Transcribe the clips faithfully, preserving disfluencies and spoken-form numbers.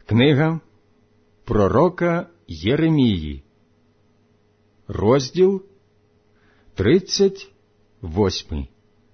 Книга пророка Єремії, розділ тридцять восьмий.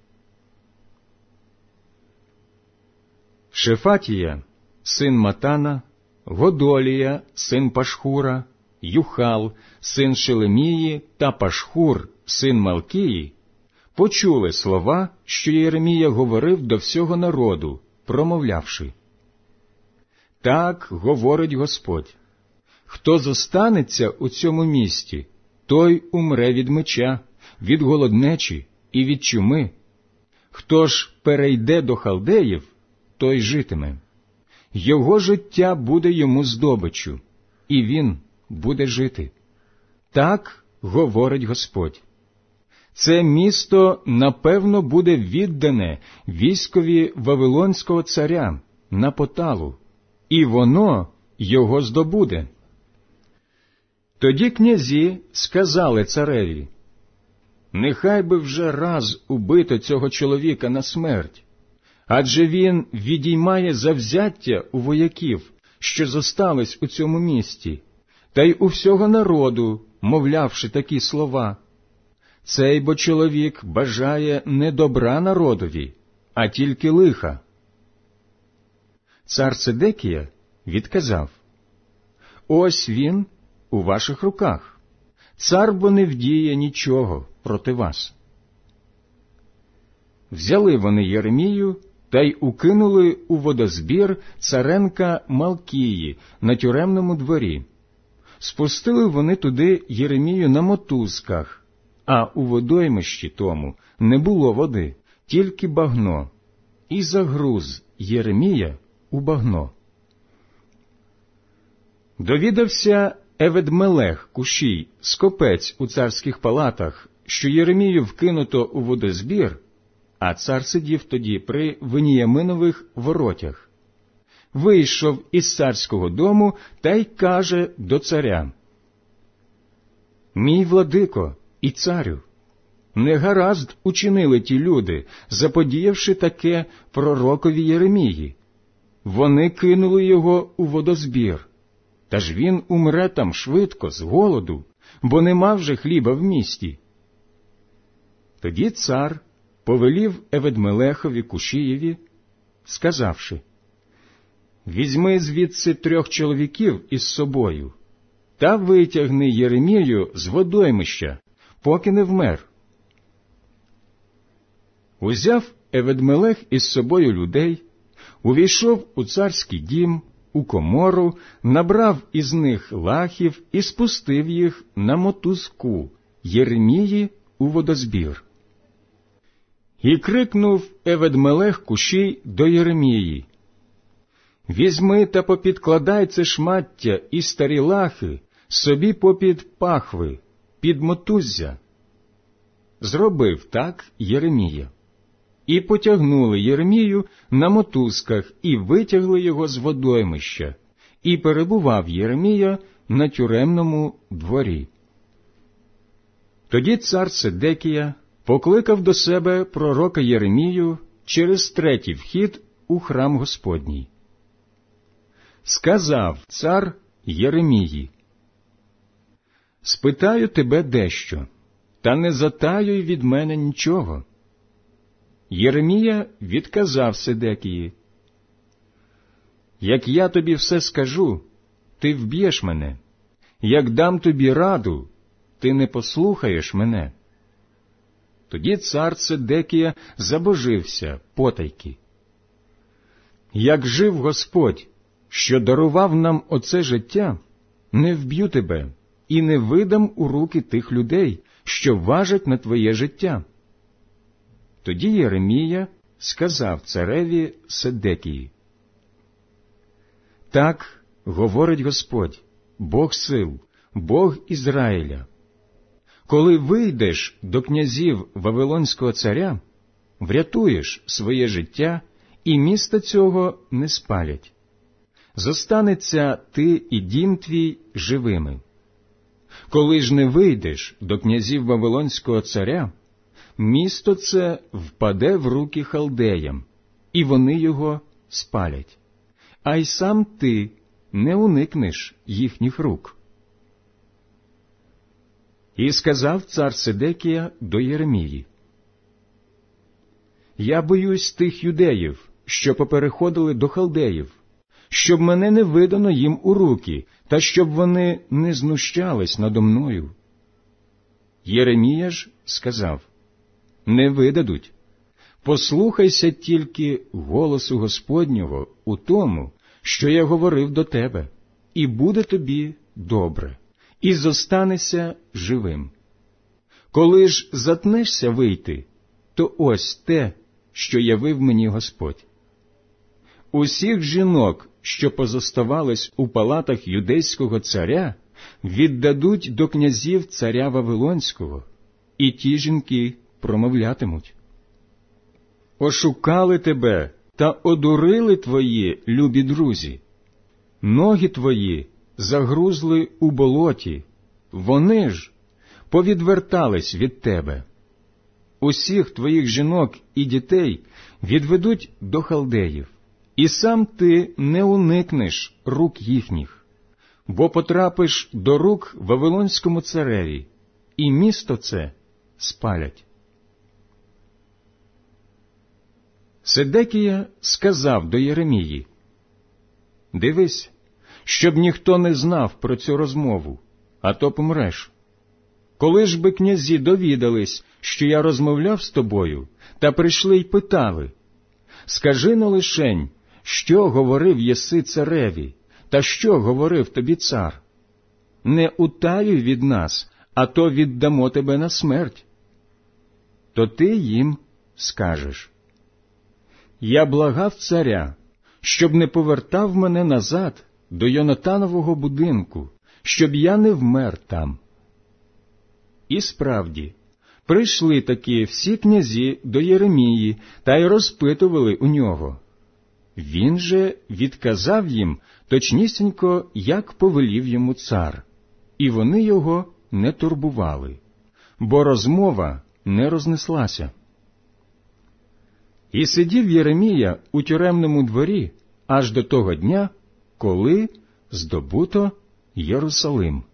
Шефатія, син Матана, Годолія, син Пашхура, Юхал, син Шелемії та Пашхур, син Малкії, почули слова, що Єремія говорив до всього народу, промовлявши: «Так говорить Господь, хто зостанеться у цьому місті, той умре від меча, від голоднечі і від чуми. Хто ж перейде до халдеїв, той житиме. Його життя буде йому здобиччю, і він буде жити. Так говорить Господь. Це місто, напевно, буде віддане військові Вавилонського царя на поталу, і воно його здобуде». Тоді князі сказали цареві: «Нехай би вже раз убито цього чоловіка на смерть, адже він відіймає завзяття у вояків, що зостались у цьому місті, та й у всього народу, мовлявши такі слова. Цей бо чоловік бажає не добра народові, а тільки лиха». Цар Седекія відказав: «Ось він у ваших руках. Цар бо не вдіє нічого проти вас». Взяли вони Єремію та й укинули у водозбір царенка Малкії на тюремному дворі. Спустили вони туди Єремію на мотузках, а у водоймищі тому не було води, тільки багно, і загруз Єремія у багно. Довідався Евед-Мелех Кушій, скопець у царських палатах, що Єремію вкинуто у водозбір, а цар сидів тоді при Веніяминових воротях. Вийшов із царського дому та й каже до царя: «Мій владико і царю, негаразд учинили ті люди, заподіявши таке пророкові Єремії. Вони кинули його у водозбір, та ж він умре там швидко з голоду, бо нема вже хліба в місті». Тоді цар повелів Евед-Мелехові Кушієві, сказавши: «Візьми звідси трьох чоловіків із собою та витягни Єремію з водоймища, поки не вмер». Узяв Евед-Мелех із собою людей, увійшов у царський дім, у комору, набрав із них лахів і спустив їх на мотузку Єремії у водозбір. І крикнув Евед-Мелех Кушій до Єремії: «Візьми та попідкладай це шмаття і старі лахи собі попід пахви, під мотуззя». Зробив так Єремія. І потягнули Єремію на мотузках і витягли його з водоймища, і перебував Єремія на тюремному дворі. Тоді цар Седекія покликав до себе пророка Єремію через третій вхід у храм Господній. Сказав цар Єремії: «Спитаю тебе дещо, та не затаюй від мене нічого». Єремія відказав Седекії: «Як я тобі все скажу, ти вб'єш мене. Як дам тобі раду, ти не послухаєш мене». Тоді цар Седекія забожився потайки: «Як жив Господь, що дарував нам оце життя, не вб'ю тебе і не видам у руки тих людей, що важать на твоє життя». Тоді Єремія сказав цареві Седекії: «Так говорить Господь, Бог сил, Бог Ізраїля. Коли вийдеш до князів Вавилонського царя, врятуєш своє життя, і міста цього не спалять. Зостанеться ти і дім твій живими. Коли ж не вийдеш до князів Вавилонського царя, місто це впаде в руки халдеям, і вони його спалять. А й сам ти не уникнеш їхніх рук. І сказав цар Сидекія до Єремії: «Я боюсь тих юдеїв, що попереходили до халдеїв, щоб мене не видано їм у руки, та щоб вони не знущались надо мною». Єремія ж сказав: «Не видадуть. Послухайся тільки голосу Господнього у тому, що я говорив до тебе, і буде тобі добре, і зостанешся живим. Коли ж затнешся вийти, то ось те, що явив мені Господь. Усіх жінок, що позоставались у палатах юдейського царя, віддадуть до князів царя Вавилонського, і ті жінки промовлятимуть: ошукали тебе та одурили твої любі друзі. Ноги твої загрузли у болоті, вони ж повідвертались від тебе. Усіх твоїх жінок і дітей відведуть до халдеїв, і сам ти не уникнеш рук їхніх, бо потрапиш до рук Вавилонському цареві, і місто це спалять». Сидекія сказав до Єремії: «Дивись, щоб ніхто не знав про цю розмову, а то помреш. Коли ж би князі довідались, що я розмовляв з тобою, та прийшли й питали: скажи-но лишень, що говорив єси цареві, та що говорив тобі цар? Не утаюй від нас, а то віддамо тебе на смерть. То ти їм скажеш: я благав царя, щоб не повертав мене назад до Йонатанового будинку, щоб я не вмер там». І справді, прийшли таки всі князі до Єремії та й розпитували у нього. Він же відказав їм точнісінько, як повелів йому цар, і вони його не турбували, бо розмова не рознеслася. І сидів Єремія у тюремному дворі аж до того дня, коли здобуто Єрусалим.